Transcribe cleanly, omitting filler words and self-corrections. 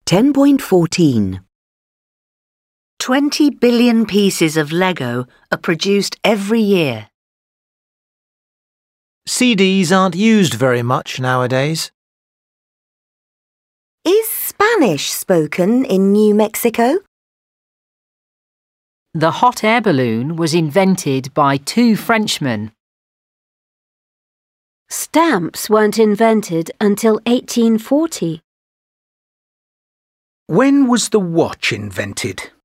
10.14. 20 billion pieces of Lego are produced every year. CDs aren't used very much nowadays. Is Spanish spoken in New Mexico? The hot air balloon was invented by 2 Frenchmen. Stamps weren't invented until 1840. When was the watch invented?